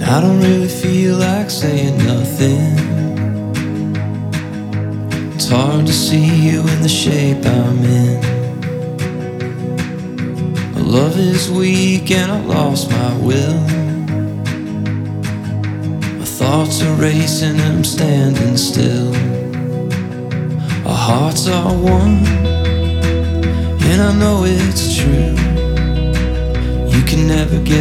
I don't really feel like saying nothing. It's hard to see you in the shape I'm in. My love is weak and I lost my will. My thoughts are racing and I'm standing still. Our hearts are one, and I know it's true. You can never get